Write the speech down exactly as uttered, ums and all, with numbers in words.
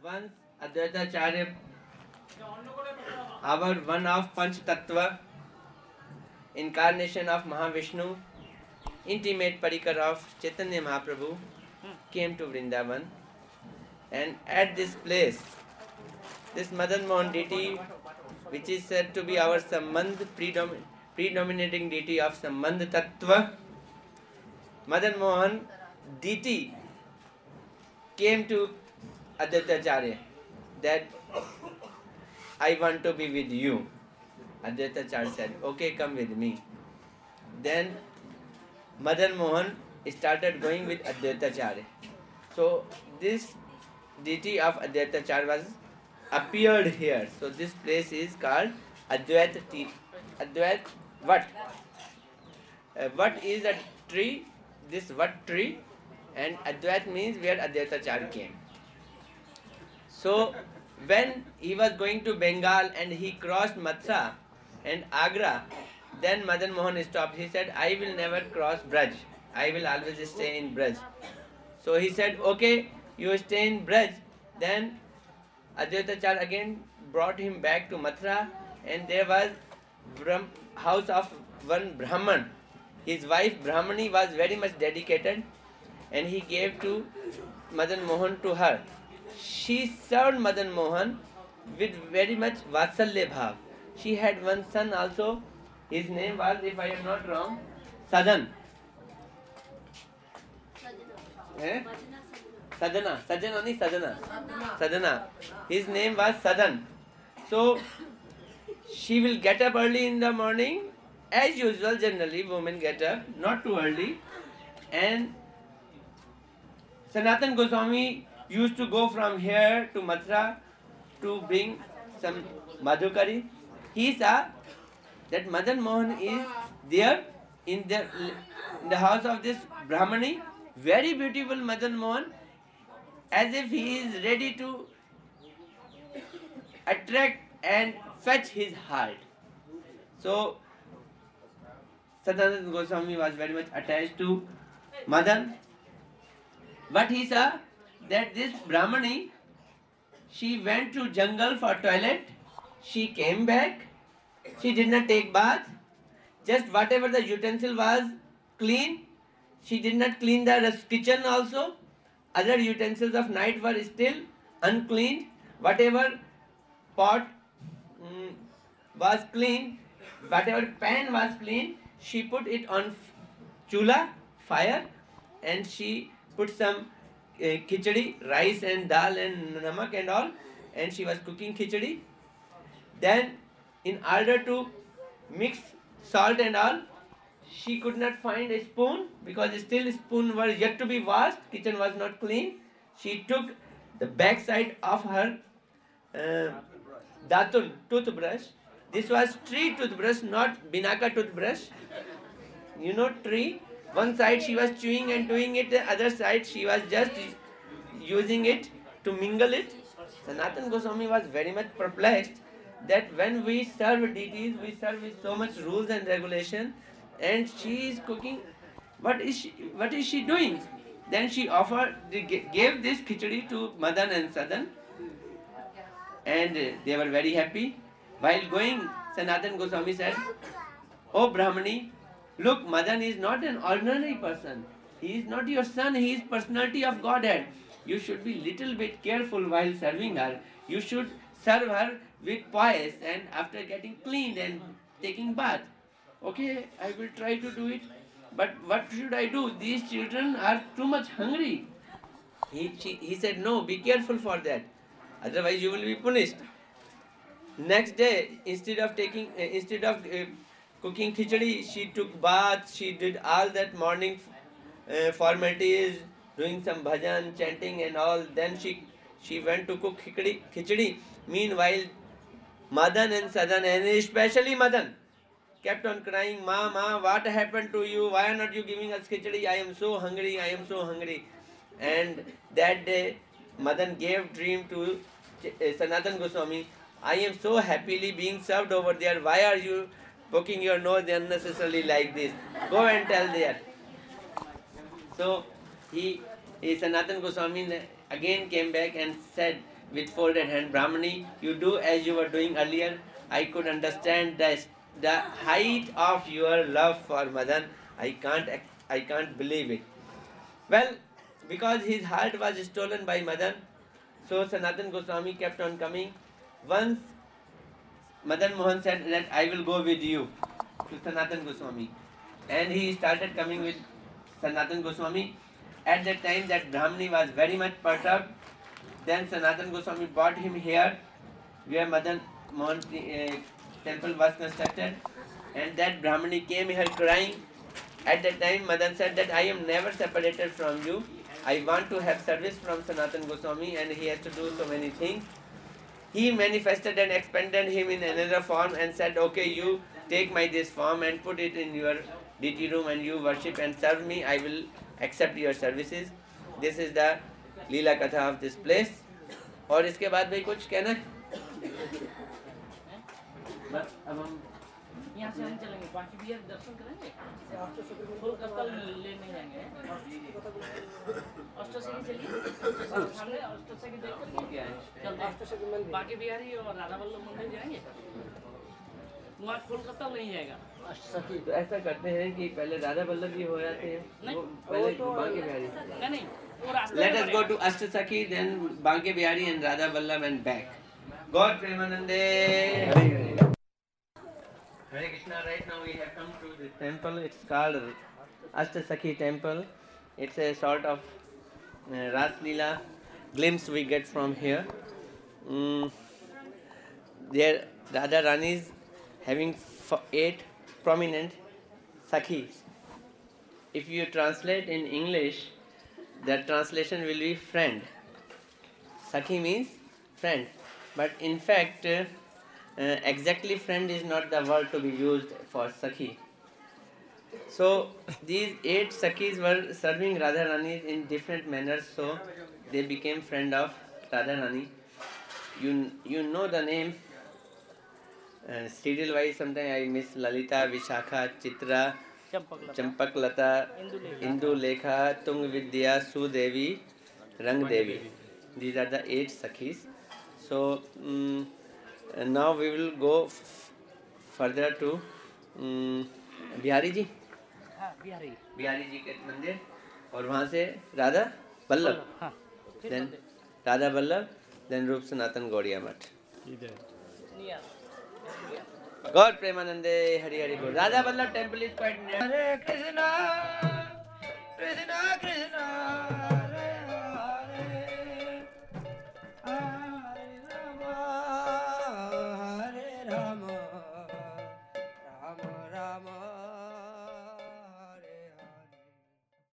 Once Advaita Acharya, our one of Panch Tattva, incarnation of Mahavishnu, intimate parikar of Chaitanya Mahaprabhu, came to Vrindavan, and at this place, this Madan Mohan deity, which is said to be our Sambandh, predom- predominating deity of Sambandh Tattva, Madan Mohan deity came to Advaita Acharya that I want to be with you. Advaita Acharya said, okay, come with me. Then Madan Mohan started going with Advaita Acharya. So this deity of Advaita Acharya was appeared here. So this place is called Advaita Advait Vat. Uh, Vat is a tree, this Vat tree, and Advait means where Advaita Acharya came. So when he was going to Bengal and he crossed Mathura and Agra, then Madan Mohan stopped. He said, I will never cross Braj. I will always stay in Braj. So he said, okay, you stay in Braj. Then Advaita Acharya again brought him back to Mathura, and there was Brahm, house of one Brahman. His wife Brahmani was very much dedicated, and he gave to Madan Mohan to her. She served Madan Mohan with very much Vatsalya bhav. She had one son also. His name was, if I am not wrong, Sadan. Eh? Sadana. Sadana, nahi Sadana. Sadana. His name was Sadan. So, she will get up early in the morning. As usual, generally, women get up, not too early. And Sanatan Goswami used to go from here to Mathura to bring some madhukari. He saw that Madan Mohan is there in the, in the house of this Brahmani, very beautiful Madan Mohan, as if he is ready to attract and fetch his heart. So, Sanatan Goswami was very much attached to Madan. But he saw that this Brahmani, she went to jungle for toilet, she came back, she did not take bath, just whatever the utensil was clean, she did not clean the kitchen also, other utensils of night were still unclean, whatever pot mm, was clean, whatever pan was clean, she put it on chula, fire, and she put some uh, khichdi, rice and dal and namak and all, and she was cooking khichdi. Then, in order to mix salt and all, she could not find a spoon because still spoon were yet to be washed, kitchen was not clean. She took the back side of her uh, datun, toothbrush. This was tree toothbrush, not binaka toothbrush. You know tree? One side she was chewing and doing it, the other side she was just using it to mingle it. Sanatan Goswami was very much perplexed that when we serve deities, we serve with so much rules and regulation, and she is cooking. What is she, what is she doing? Then she offered, gave this khichdi to Madan and Sadan, and they were very happy. While going, Sanatan Goswami said, "Oh Brahmani, look, Madan is not an ordinary person. He is not your son, he is personality of Godhead. You should be little bit careful while serving her. You should serve her with poise and after getting cleaned and taking bath." Okay, I will try to do it. But what should I do? These children are too much hungry. He, she, he said, no, be careful for that. Otherwise you will be punished. Next day, instead of taking, uh, instead of uh, cooking khichdi, she took bath, she did all that morning uh, formalities, doing some bhajan, chanting and all. Then she she went to cook khichdi. khichdi. Meanwhile, Madan and Sadan, and especially Madan, kept on crying, Ma, Ma, what happened to you? Why are not you giving us khichdi? I am so hungry, I am so hungry. And that day, Madan gave dream to Sanatan Goswami, I am so happily being served over there. Why are you poking your nose unnecessarily like this? Go and tell there. So, he, he Sanatan Goswami again came back and said with folded hand, Brahmani, you do as you were doing earlier. I could understand the, the height of your love for Madan. I can't, I can't believe it. Well, because his heart was stolen by Madan, so Sanatan Goswami kept on coming. Once Madan Mohan said that I will go with you to Sanatan Goswami, and he started coming with Sanatan Goswami. At that time that Brahmani was very much perturbed. Then Sanatan Goswami brought him here where Madan Mohan uh, temple was constructed, and that Brahmani came here crying. At that time Madan said that I am never separated from you. I want to have service from Sanatan Goswami, and he has to do so many things. He manifested and expanded him in another form and said, okay, you take my this form and put it in your deity room and you worship and serve me. I will accept your services. This is the Leela Katha of this place. और इसके बाद भाई कुछ कहना है? बस अब हम यहाँ से हम चलेंगे, बाकी भी दर्शन करेंगे। कोलकाता ले नहीं जाएंगे। अष्टसखी चलिए, सामने अष्टसखी देख कर क्या है? चलते बाकी बिहारी और राधा वल्लभ मंदिर जाएंगे। वहाँ कोलकाता नहीं जाएगा। अष्टसखी तो ऐसा करते हैं कि पहले राधा वल्लभ जी हो जाते हैं, पहले बांके बिहारी। नहीं नहीं। Let us go to Ashtasakhi, then Banke Bihari and Radha Vallabh and back. God Premanande. Hare Krishna. Right now we have come to the temple. It's called Ashtasakhi temple. It's a sort of uh, Ras Leela glimpse we get from here. Mm, there Radha Rani is having eight prominent Sakhis. If you translate in English, that translation will be friend. Sakhi means friend. But in fact, uh, uh, exactly friend is not the word to be used for Sakhi. So, these eight Sakhis were serving Radha Rani in different manners, so they became friend of Radha Rani. You, you know the name. Uh, serial wise, sometimes I miss Lalita, Vishakha, Chitra, Champak Lata, Indu Lekha, Tung Vidya, Sudevi, Rang Devi. These are the eight Sakhis. So um, now we will go f- further to um, Bihari ji. Bihari. Bihari ji के मंदिर और वहाँ से Radha Vallabh. Then Radha Vallabh, then Rup Sanatan Gaudiya Math. God Premanande, Hari Hari Bol. Radha Vallabh temple is quite near. Hare Krishna, Krishna Krishna.